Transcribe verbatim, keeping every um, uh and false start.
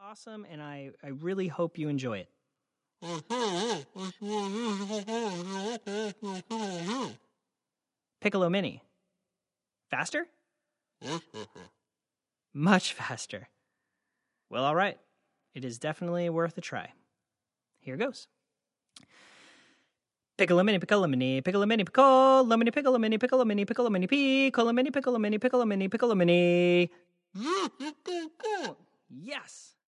awesome, and I, I really hope you enjoy it. Piccolo Mini. Faster? Much faster. Well, all right. It is definitely worth a try. Here goes. Piccolo Mini, Piccolo Mini, Piccolo Mini, Piccolo Mini, Piccolo Mini, Piccolo Mini, Piccolo Mini, Piccolo Mini, Piccolo Mini, Piccolo Mini, Piccolo Mini. Yes.